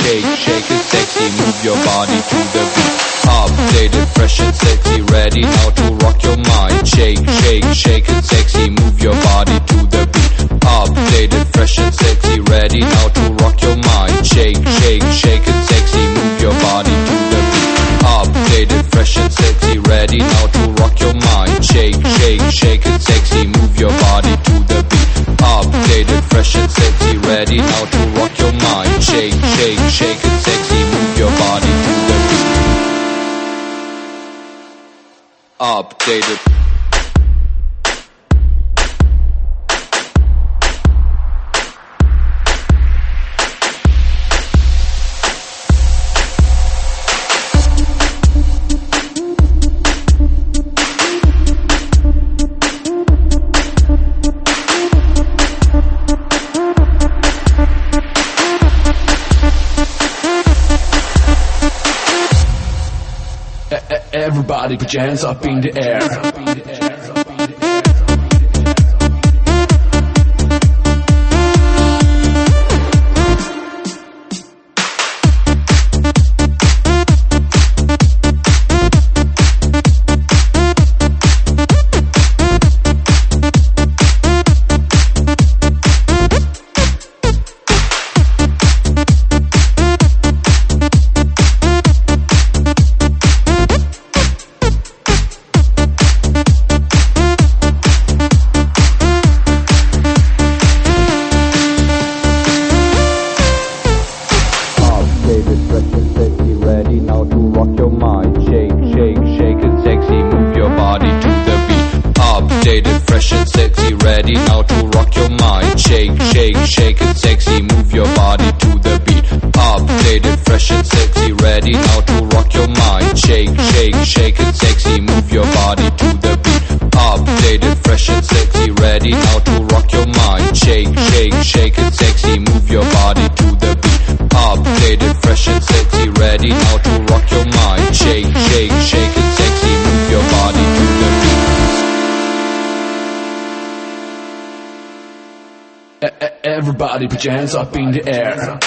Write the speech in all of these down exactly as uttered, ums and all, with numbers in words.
shake, shake it sexy, move your body to the beat. Updated, fresh and sexy, ready now to rock your mind. Shake, shake, shake it sexy, move your body to the beat. Updated, fresh and sexy, ready now to rock your mind. Shake, shake, shake it sexy, move your body to the beat. Updated, fresh and sexy, ready now to rock your mind. Shake, shake, shake it sexy, move your body to the beat. Updated, fresh and sexy, ready now to rock your mind. Shake, shake, shake it sexy, move your body to the beat. Updated. Everybody put your hands up in the air. Updated, fresh and sexy, ready now to rock your mind. Shake, shake, shake it sexy, move your body to the beat. Updated, fresh and sexy, ready now to rock your mind. Shake, shake, shake it sexy, move your body to the beat. Updated, fresh and sexy, ready now to rock your mind. Shake, shake, shake it sexy, move your body to the beat. Updated, fresh and sexy, ready now to rock your mind. Shake, shake, shake it sexy, move your body to the beat. Everybody put your hands up in the air.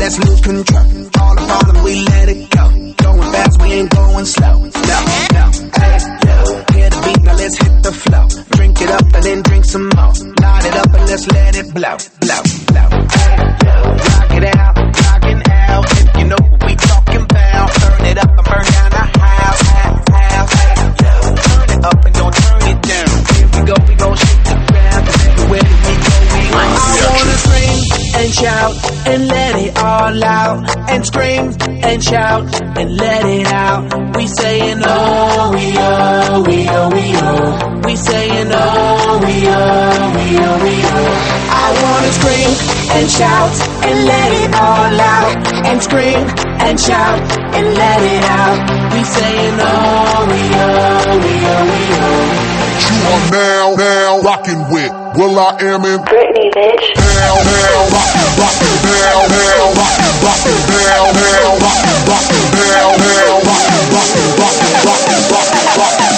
let's lose control. All the problem, we let it go. Going fast, we ain't going slow. No, no, hey, yo. Hear the beat, now let's hit the flow. Drink it up and then drink some more. Light it up and let's let it blow, blow, blow. Hey, yo. Rock it out, rockin' out. If you know what we talking about, burn it up and burn down the house, house, house. Hey, yo. Turn it up and don't turn it down. Here we go, we gon' shake the ground. 'Cause everywhere that we go, we I wanna scream and shout and let it all out. And scream and shout and let it out. We sayin' oh, we oh, we oh, we oh. We sayin' oh, we oh, we oh, we oh. I wanna scream and shout and let it all out. And scream and shout and let it out. We sayin' oh, we oh, we oh, we oh. You are now, now rockin' with Will I Am in Britney, bitch. Now, now, rockin', rockin', now, now, rockin', rockin', now, now, rockin', rockin', now, now, rockin', rockin', rockin', rockin', rockin', rockin',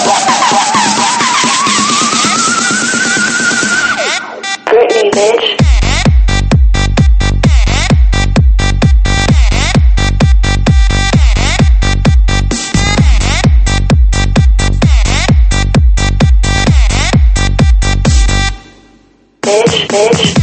rockin', rockin'. Britney, bitch. Bitch, bitch.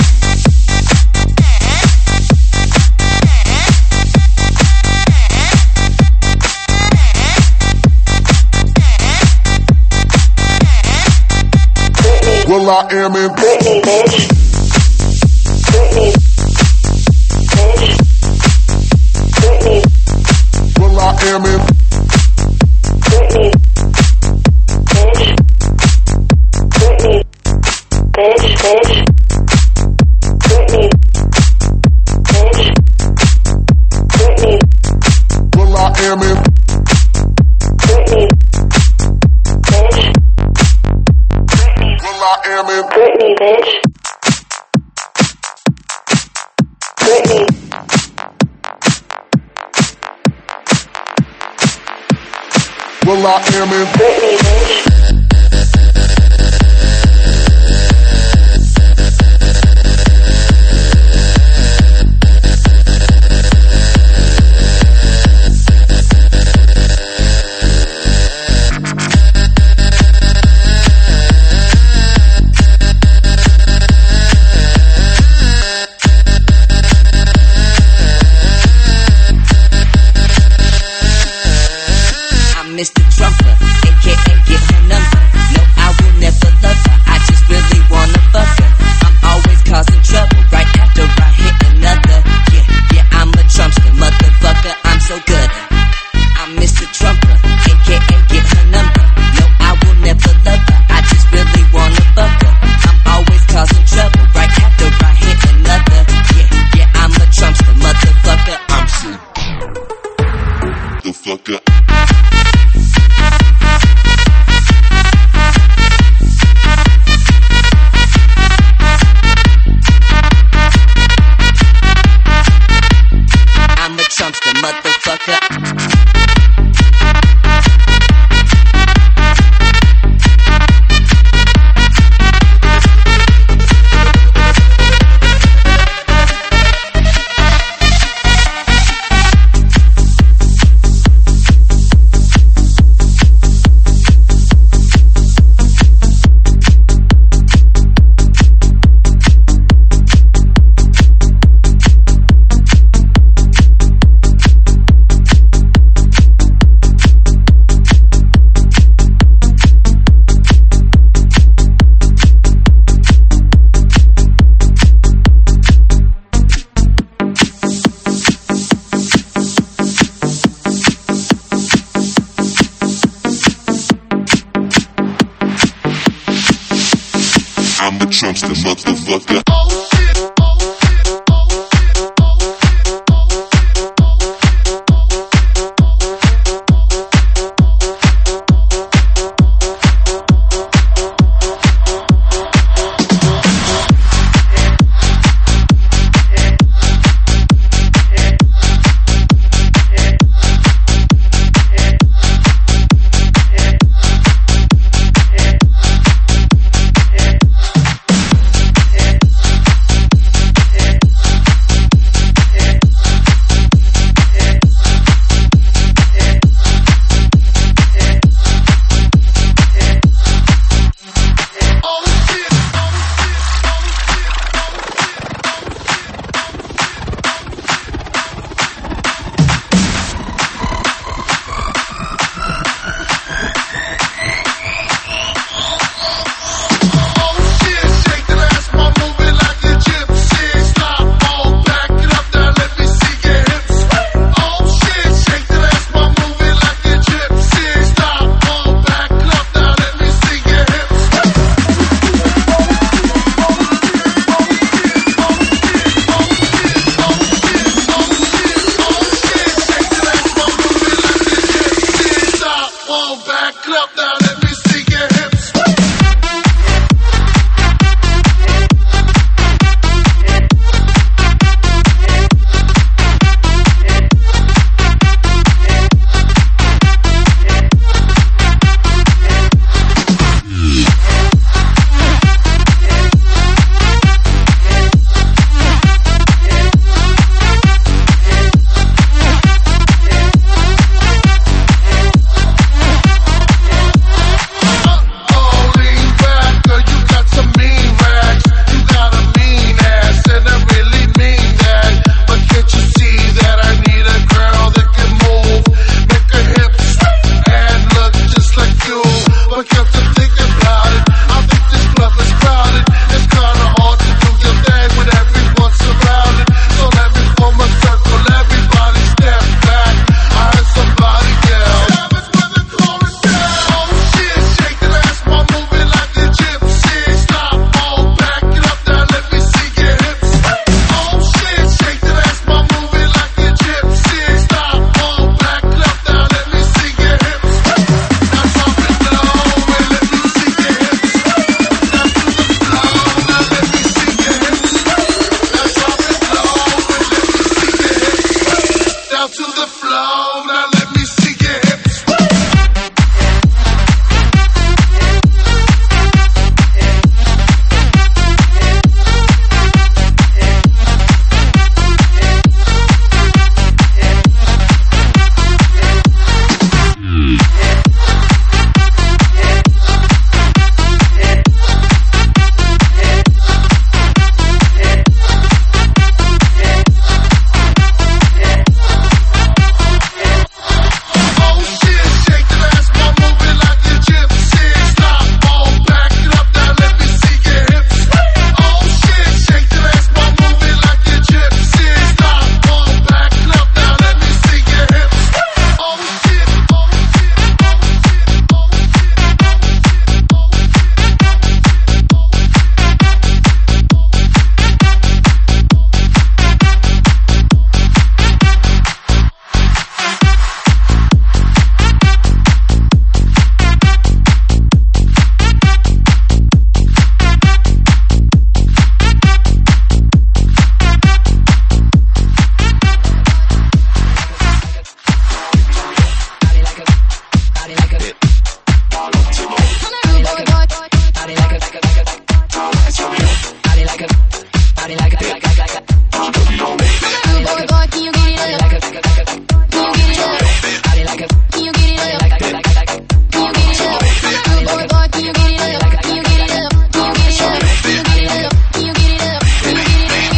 Britney. Will I Am in Britney, bitch. Britney. Bitch. Britney. Will I Am in Britney. Bitch. Britney. Bitch, bitch. Britney. Bitch. Britney. Will I Am in Britney. Bitch. Britney. Will I Am in Britney, bitch. Britney. Will I Am in Britney, bitch. Mister Trumper, A K A get her number. No, I will never love her, I just really wanna fuck her. I'm always causing trouble, right after I hit another. Yeah, yeah, I'm a Trumpster, motherfucker, I'm so good. I'm Mister Trumper, A K A get her number. No, I will never love her, I just really wanna fuck her. I'm always causing trouble, right after I hit another. Yeah, yeah, I'm a Trumpster, motherfucker, I'm so the fucker. I'm a Trumpster, motherfucker. I'm a Trumpster, motherfucker. body like a big, like a, like a. Boy, boy, can you get it up? Like a, like a, like a. Can you get it up? Body like a. Can you get it up? Like a, like a, like a, like a. Can you get it up? Boy, boy, can you get it up? Like a, can you get it up? Can you get it up? Can you get it up? Can you get it up? Can you get it up?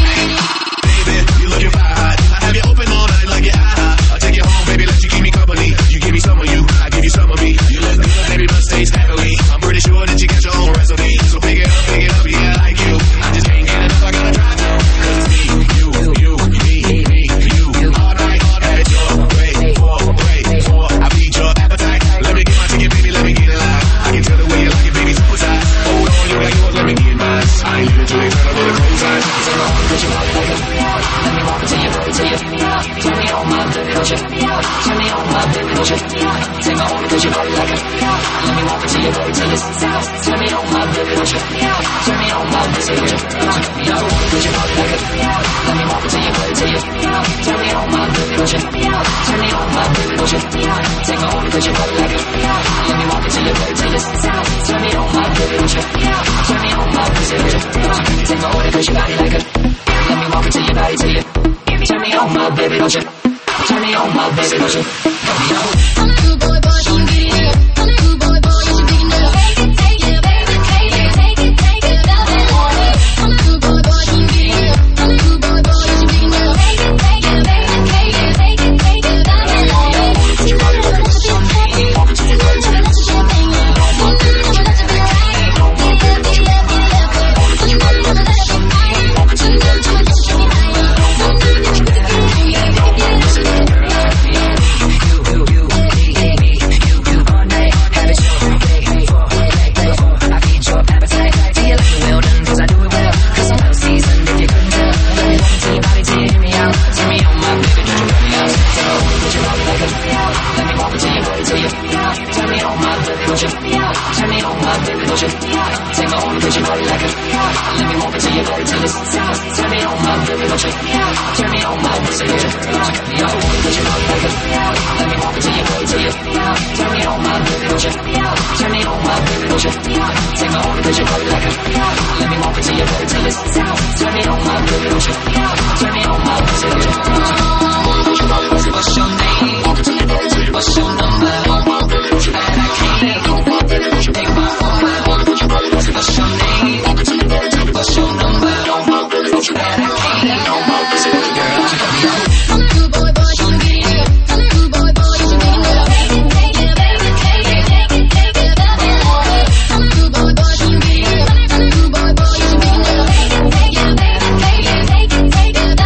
Baby, you looking fly hot. I have you open all night like you're high. I'll take you home, baby, let you keep me company. You give me some of you, I give you some of me. You look good, baby, must taste heavily. I'm pretty sure that you got your own recipe. So pick it up, pick it up, yeah, I like you. I just can't get enough, I gotta try to. Cause it's me, you, you, me, me, you. All night, all night, your way, for, wait, for. I feed your appetite. Let me get my ticket, baby, let me get it live. I can tell the way you like it, baby, super size. Hold on, you got yours, let me get mine. I ain't leaving till they turn up with a cold sign. Take my arm, put your body like a. Let me walk into your body, till you. Turn me on, my baby, don't you? Turn me on, my baby, don't you? Take my arm, put your body like a. Let me walk into your body, till you. Turn me on, my baby, don't you? Turn me on, my baby, don't you? Yo, put your body like a. Let me walk into your body, till you. Turn me on, my baby, don't you? Turn me on, my baby, don't you? Take my arm, put your body like a. Let me walk into your body, till you. Turn me on, my baby, don't you? Turn me on, my baby, don't you? Take my arm, put your body like a. Let me walk into your body, till you. Turn me on, my baby, don't you? Turn me on, my baby, don't you? Yo. I'm a good boy, boy, can you get it up? I'm a good boy, boy, you should big enough. Take it, take it, baby, take it, take it, take it, love it, love it. I'm a good boy, boy, can you get it up? I'm a good boy, boy, you should big enough. Take it, take it, baby, take it, take it, take it, love it, love it. Put your body like a champagne. Walk into your body, till you. Put your body like a champagne. Walk into your body, till you. Put your body like a champagne. Walk into your body, till you. Take it,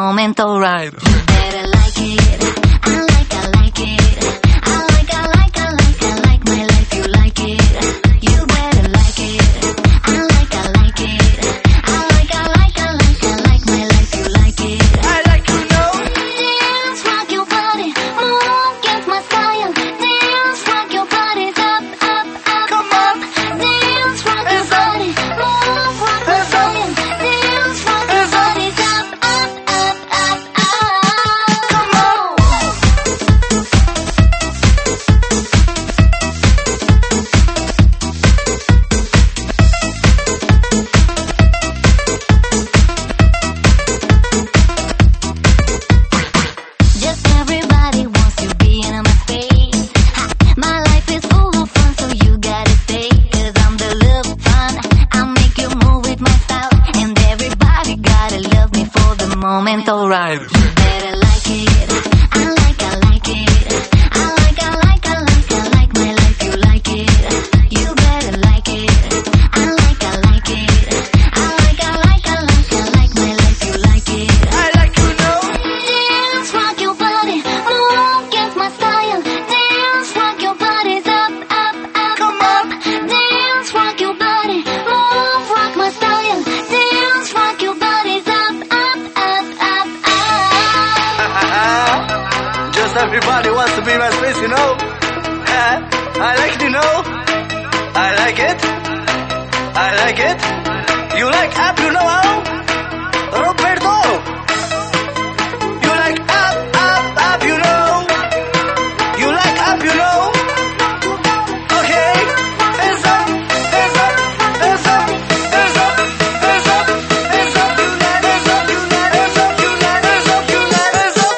moment, alright. You better like it. I like, I like it. I like, I like, I like, I like my life. You like it. You better like it. I like, I like it. I like, I like, I like, I like my life. You like it. I like you know. Dance, rock your body, move, get my style. Dance, rock your body, up, up, up, Come up. on. Dance, rock your Hands up. body, move, rock my Hands up. style. Dance, rock your Hands up. body, up, up, up, up, up. Come on. Just everybody wants to be in my face. Ha, my life is full of fun, so you gotta stay. Cause I'm the love fun. I'll make you move with my style. And everybody gotta love me for the moment, alright. You better like it. I like, I like it. I like, I like, I like, I like my life. You like it. You better like it. I like, I like it. I like, I like, I like, I like my life. You like it. I like you know. Dance, rock your body, move, get my style. Dance, rock your bodies up, up, up, Come up. on. Dance, rock your body, move, rock my style. Dance, rock your bodies up, up, up, up, up. Just everybody wants to be in my space, you know. Yeah, I like it, you know. I like it. I like it. You like up, you know how? Roberto. You like up, up, up, you know. You like up, you know. Okay. Hands up, hands up, hands up, hands up, hands up, hands up, hands up, hands up, hands up, hands up, hands up.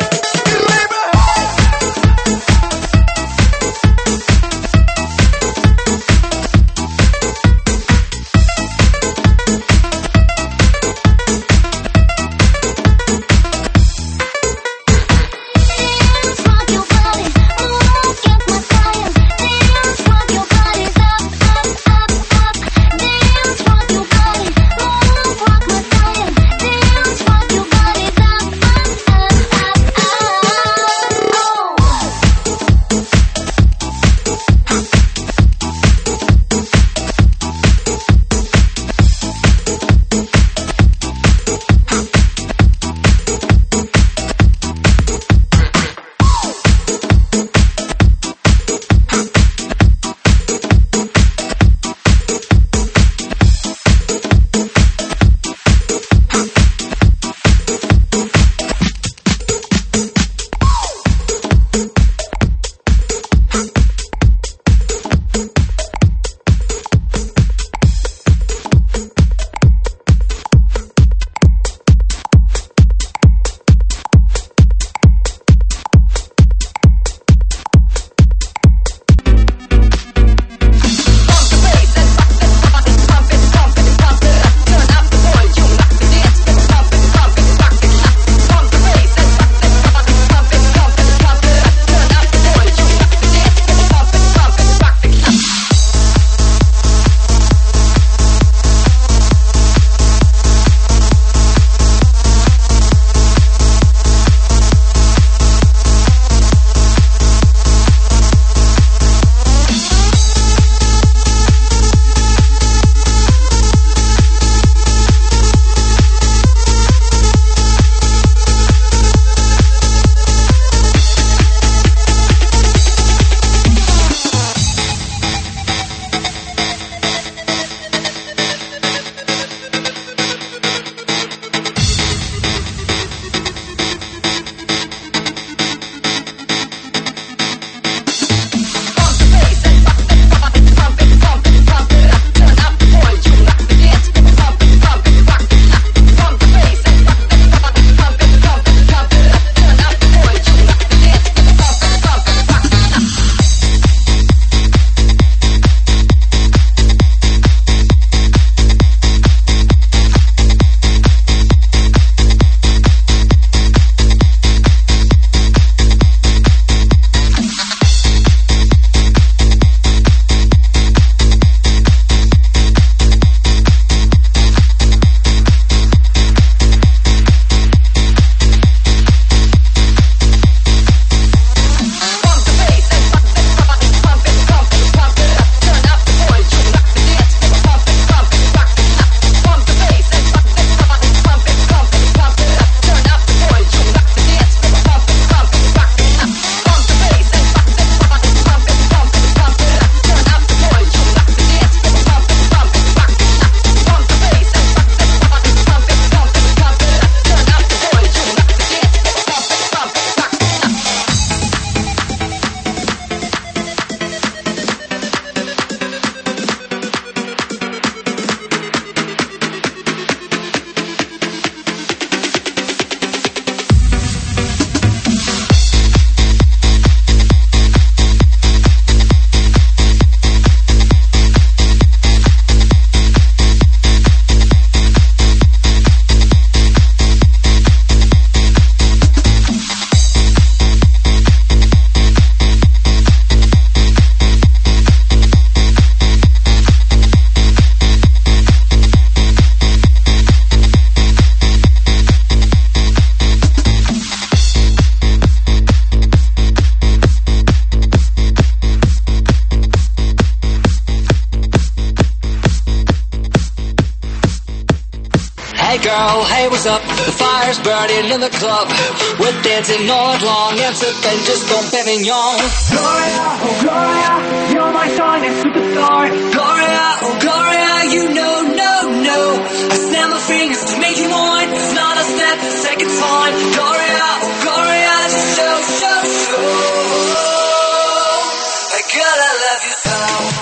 hey, what's up? The fire's burning in the club. We're dancing all night long and sipping just Dom Perignon. Gloria, oh Gloria, you're my shining superstar. Gloria, oh Gloria, you know, no, no. I snap my fingers to make you mine. It's not a step, the second time. Gloria, oh Gloria, just show, show, show. Girl, I love you so.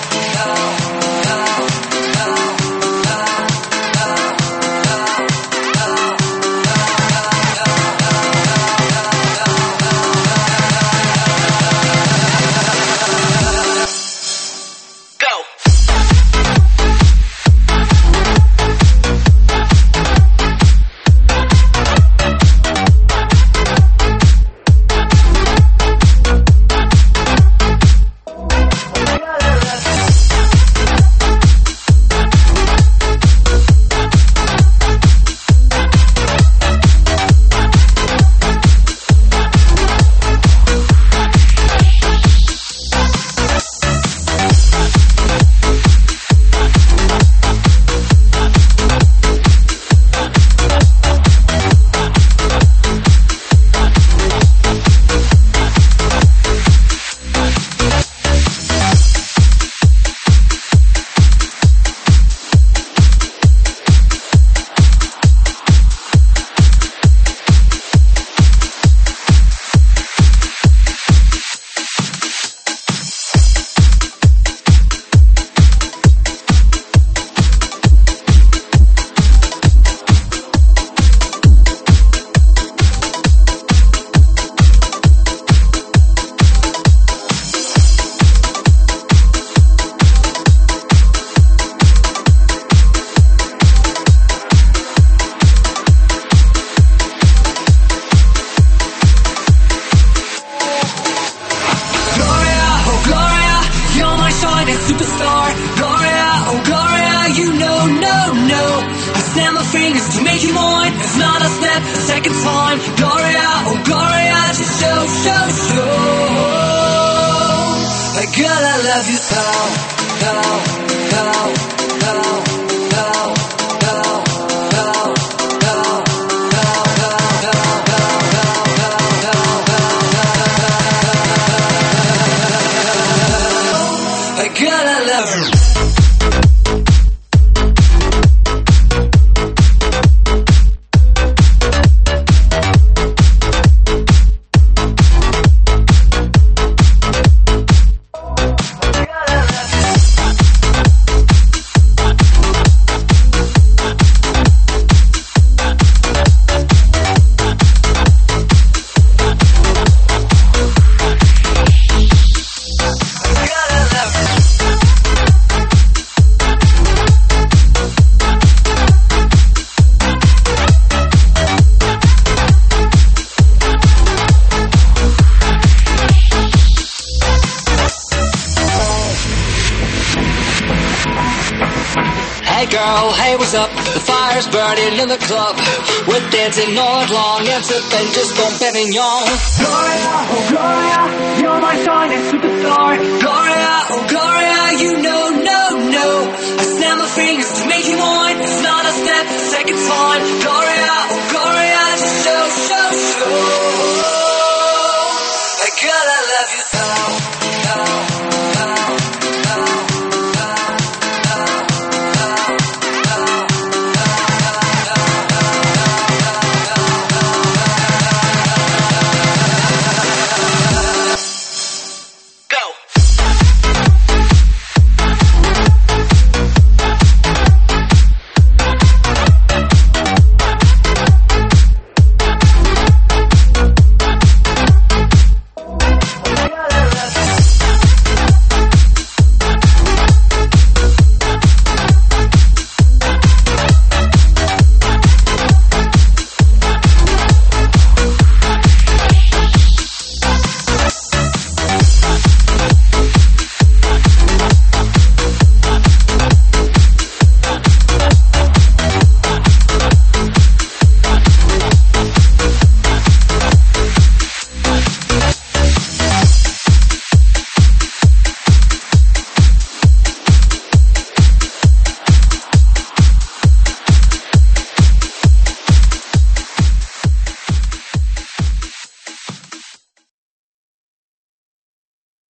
In the club, we're dancing all night long and sipping just Dom Perignon. Gloria, oh Gloria, you're my shining superstar. Gloria, oh Gloria, you know, no, no. I snap my fingers to make you mine. It's not a step, the second time. Gloria.